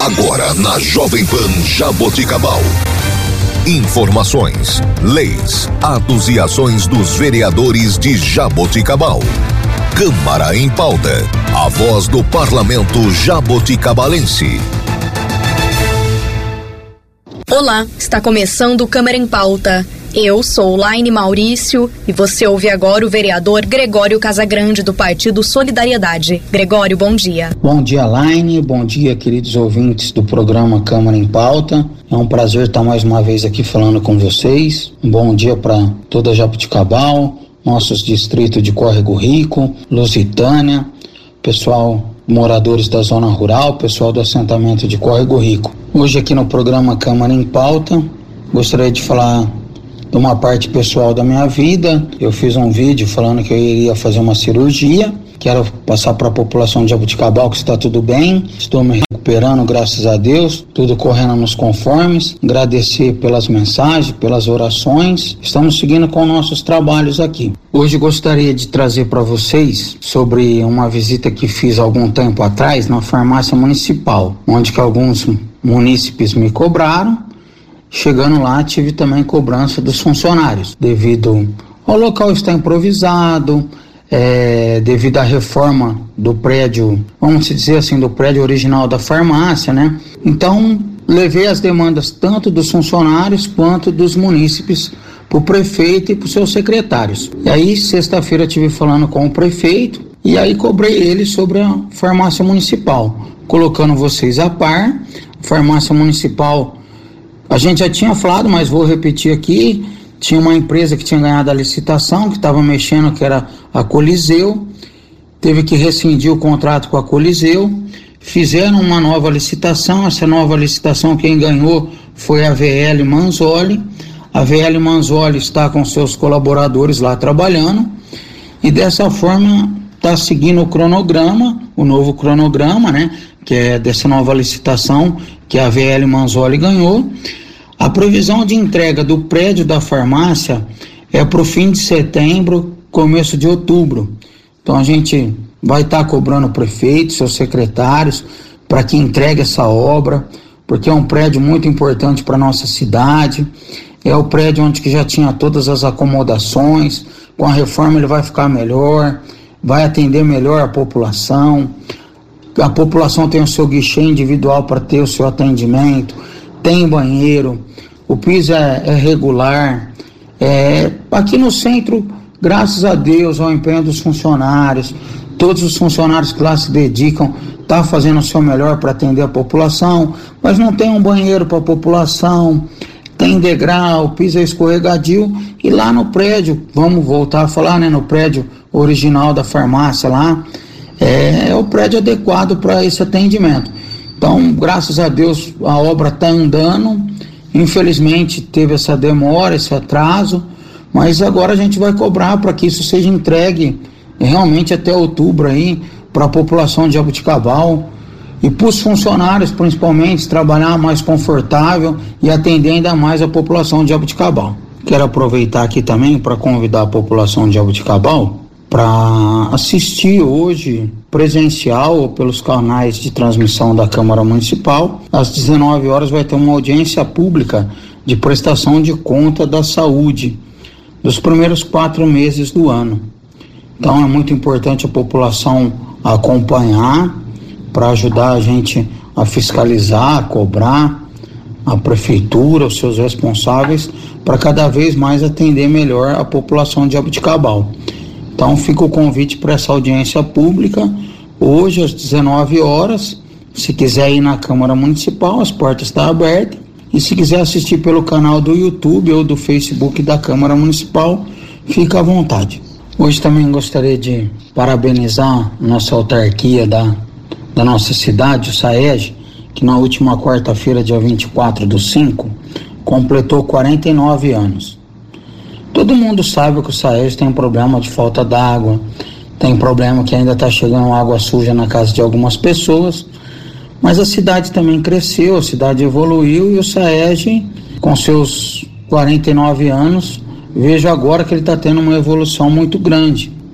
Agora na Jovem Pan Jaboticabal. Informações, leis, atos e ações dos vereadores de Jaboticabal. Câmara em Pauta. A voz do Parlamento jaboticabalense. Olá, está começando o Câmara em Pauta. Eu sou Laine Maurício e você ouve agora o vereador Gregório Casagrande, do Partido Solidariedade. Gregório, bom dia. Bom dia, Laine. Bom dia, queridos ouvintes do programa Câmara em Pauta. É um prazer estar mais uma vez aqui falando com vocês. Um bom dia para toda Jaboticabal, nossos distritos de Córrego Rico, Lusitânia, pessoal, moradores da zona rural, pessoal do assentamento de Córrego Rico. Hoje aqui no programa Câmara em Pauta, gostaria de falar de uma parte pessoal da minha vida. Eu fiz um vídeo falando que eu iria fazer uma cirurgia. Quero passar para a população de Jaboticabal que está tudo bem. Estou me recuperando, graças a Deus. Tudo correndo nos conformes. Agradecer pelas mensagens, pelas orações. Estamos seguindo com nossos trabalhos aqui. Hoje gostaria de trazer para vocês sobre uma visita que fiz algum tempo atrás na farmácia municipal, onde que alguns munícipes me cobraram. Chegando lá, tive também cobrança dos funcionários, devido ao local estar improvisado, devido à reforma do prédio, vamos dizer assim, do prédio original da farmácia, né? Então, levei as demandas tanto dos funcionários quanto dos munícipes para o prefeito e para os seus secretários. E aí, sexta-feira, estive falando com o prefeito e aí cobrei ele sobre a farmácia municipal, colocando vocês a par. Farmácia municipal, a gente já tinha falado, mas vou repetir aqui, tinha uma empresa que tinha ganhado a licitação, que estava mexendo, que era a Coliseu, teve que rescindir o contrato com a Coliseu, fizeram uma nova licitação. Essa nova licitação quem ganhou foi a VL Manzoli. A VL Manzoli está com seus colaboradores lá trabalhando, e dessa forma está seguindo o cronograma, o novo cronograma, né, que é dessa nova licitação que a VL Manzoli ganhou. A previsão de entrega do prédio da farmácia é para o fim de setembro, começo de outubro. Então a gente vai estar cobrando o prefeito, seus secretários, para que entregue essa obra, porque é um prédio muito importante para a nossa cidade. É o prédio onde que já tinha todas as acomodações. Com a reforma ele vai ficar melhor, vai atender melhor a população. A população tem o seu guichê individual para ter o seu atendimento, tem banheiro, o piso é regular. Aqui no centro, graças a Deus, ao empenho dos funcionários, todos os funcionários que lá se dedicam, tá fazendo o seu melhor para atender a população, mas não tem um banheiro para a população, tem degrau, o piso é escorregadio. E lá no prédio, vamos voltar a falar, né, no prédio original da farmácia lá, é o prédio adequado para esse atendimento. Então, graças a Deus, a obra está andando. Infelizmente teve essa demora, esse atraso, mas agora a gente vai cobrar para que isso seja entregue realmente até outubro aí para a população de Jaboticabal e para os funcionários, principalmente, trabalhar mais confortável e atender ainda mais a população de Jaboticabal. Quero aproveitar aqui também para convidar a população de Jaboticabal para assistir hoje, presencial ou pelos canais de transmissão da Câmara Municipal. Às 19 horas vai ter uma audiência pública de prestação de conta da saúde dos primeiros 4 meses do ano. Então é muito importante a população acompanhar para ajudar a gente a fiscalizar, a cobrar a prefeitura, os seus responsáveis, para cada vez mais atender melhor a população de Jaboticabal. Então fica o convite para essa audiência pública, hoje às 19 horas, se quiser ir na Câmara Municipal, as portas estão abertas, e se quiser assistir pelo canal do YouTube ou do Facebook da Câmara Municipal, fica à vontade. Hoje também gostaria de parabenizar nossa autarquia da nossa cidade, o SAEG, que na última quarta-feira, dia 24/5, completou 49 anos. Todo mundo sabe que o SAEG tem problema de falta d'água, tem problema que ainda está chegando água suja na casa de algumas pessoas, mas a cidade também cresceu, a cidade evoluiu, e o SAEG, com seus 49 anos, vejo agora que ele está tendo uma evolução muito grande.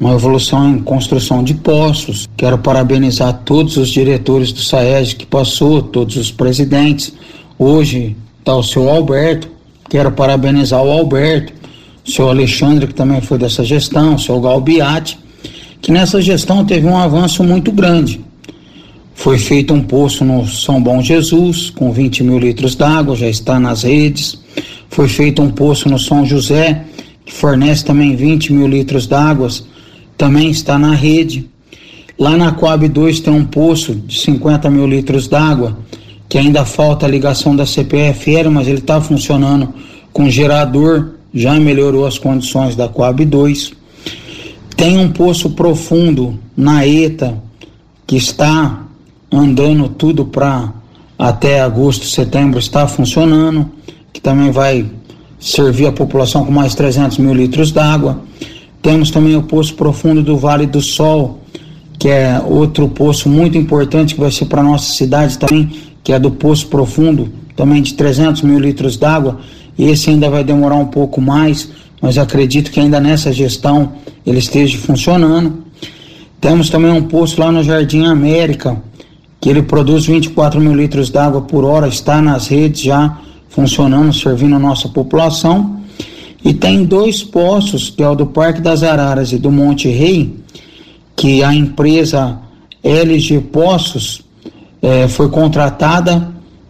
uma evolução em construção de postos. Quero parabenizar todos os diretores do SAEG que passou, todos os presidentes. Hoje está o seu Alberto, quero parabenizar o Alberto, o seu Alexandre, que também foi dessa gestão, o seu Galbiati, que nessa gestão teve um avanço muito grande. Foi feito um poço no São Bom Jesus, com 20 mil litros d'água, já está nas redes. Foi feito um poço no São José, que fornece também 20 mil litros d'água, também está na rede. Lá na Coab 2 tem um poço de 50 mil litros d'água, que ainda falta a ligação da CPFL, mas ele está funcionando com gerador, já melhorou as condições da Coab 2. Tem um poço profundo na ETA, que está andando tudo para até agosto, setembro está funcionando, que também vai servir a população com mais 300 mil litros d'água. Temos também o poço profundo do Vale do Sol, que é outro poço muito importante que vai ser para nossa cidade também, que é do Poço Profundo, também de 300 mil litros d'água. Esse ainda vai demorar um pouco mais, mas acredito que ainda nessa gestão ele esteja funcionando. Temos também um poço lá no Jardim América, que ele produz 24 mil litros d'água por hora, está nas redes já funcionando, servindo a nossa população. E tem 2 poços, que é o do Parque das Araras e do Monte Rei, que a empresa LG Poços foi contratada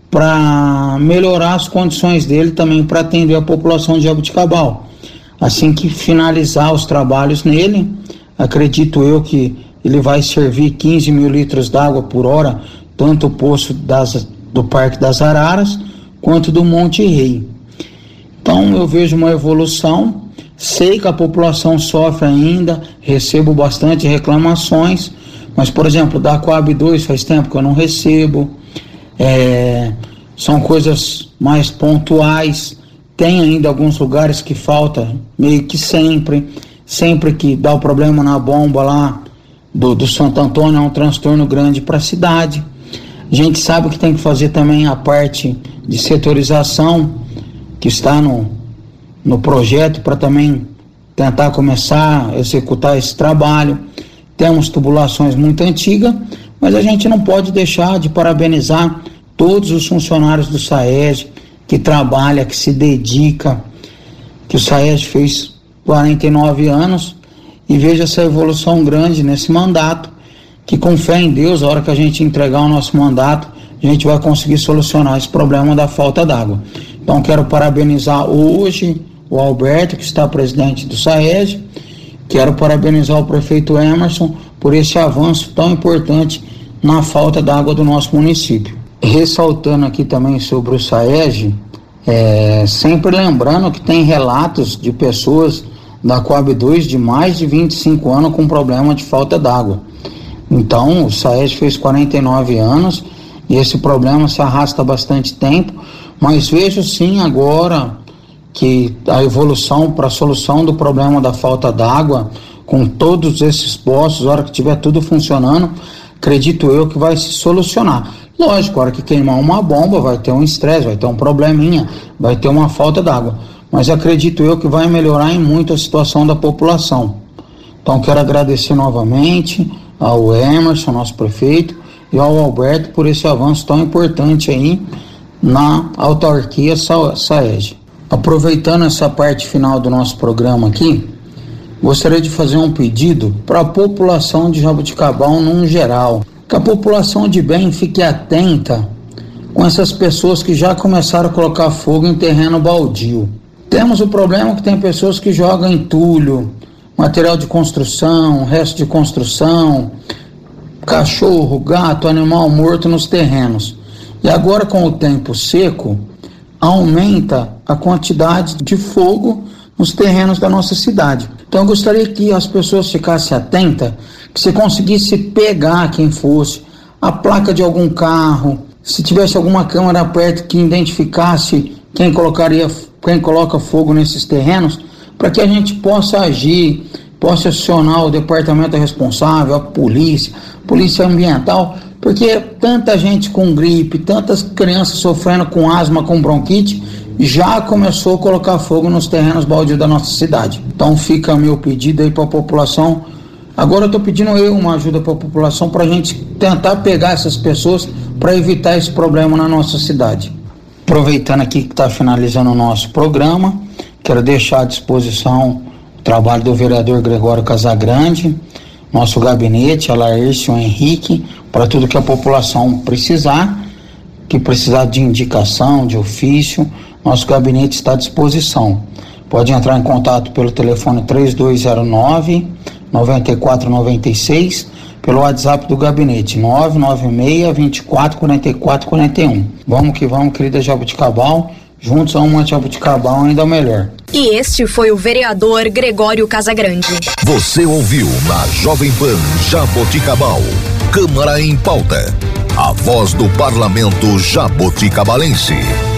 para melhorar as condições dele também para atender a população de Jaboticabal. Assim que finalizar os trabalhos nele, acredito eu que ele vai servir 15 mil litros d'água por hora, tanto o poço do Parque das Araras quanto do Monte Rei. Então eu vejo uma evolução, sei que a população sofre ainda, recebo bastante reclamações, mas por exemplo, da Coab 2 faz tempo que eu não recebo, são coisas mais pontuais, tem ainda alguns lugares que falta meio que sempre que dá o problema na bomba lá do Santo Antônio, é um transtorno grande para a cidade. A gente sabe que tem que fazer também a parte de setorização, que está no projeto, para também tentar começar a executar esse trabalho. Temos tubulações muito antigas, mas a gente não pode deixar de parabenizar todos os funcionários do SAEG, que trabalha, que se dedica, que o SAEG fez 49 anos, e veja essa evolução grande nesse mandato, que com fé em Deus, a hora que a gente entregar o nosso mandato, a gente vai conseguir solucionar esse problema da falta d'água. Então quero parabenizar hoje o Alberto, que está presidente do SAEG, quero parabenizar o prefeito Emerson por esse avanço tão importante na falta d'água do nosso município. Ressaltando aqui também sobre o SAEG, sempre lembrando que tem relatos de pessoas da Coab 2 de mais de 25 anos com problema de falta d'água. Então o SAEG fez 49 anos e esse problema se arrasta há bastante tempo, mas vejo sim agora que a evolução para a solução do problema da falta d'água, com todos esses postos, a hora que tiver tudo funcionando, acredito eu que vai se solucionar. Lógico, a hora que queimar uma bomba vai ter um estresse, vai ter um probleminha, vai ter uma falta d'água, mas acredito eu que vai melhorar em muito a situação da população. Então quero agradecer novamente ao Emerson, nosso prefeito, e ao Alberto por esse avanço tão importante aí na autarquia SAEG. Aproveitando essa parte final do nosso programa aqui, gostaria de fazer um pedido para a população de Jaboticabal no geral, que a população de bem fique atenta com essas pessoas que já começaram a colocar fogo em terreno baldio. Temos o problema que tem pessoas que jogam entulho, material de construção, resto de construção, cachorro, gato, animal morto nos terrenos. E agora com o tempo seco, aumenta a quantidade de fogo nos terrenos da nossa cidade. Então eu gostaria que as pessoas ficassem atentas, que se conseguisse pegar quem fosse, a placa de algum carro, se tivesse alguma câmera perto que identificasse quem coloca fogo nesses terrenos, para que a gente possa agir, possa acionar o departamento responsável, a polícia ambiental, porque tanta gente com gripe, tantas crianças sofrendo com asma, com bronquite, já começou a colocar fogo nos terrenos baldios da nossa cidade. Então fica meu pedido aí para a população Agora eu estou pedindo uma ajuda para a população para a gente tentar pegar essas pessoas para evitar esse problema na nossa cidade. Aproveitando aqui que está finalizando o nosso programa, quero deixar à disposição o trabalho do vereador Gregório Casagrande, nosso gabinete, a Laércio Henrique, para tudo que a população precisar, que precisar de indicação, de ofício, nosso gabinete está à disposição. Pode entrar em contato pelo telefone 3209-9496, pelo WhatsApp do gabinete 996-244441. Vamos que vamos, querida Jaboticabal, juntos a uma Jaboticabal ainda melhor. E este foi o vereador Gregório Casagrande. Você ouviu na Jovem Pan Jaboticabal, Câmara em Pauta, a voz do Parlamento Jaboticabalense.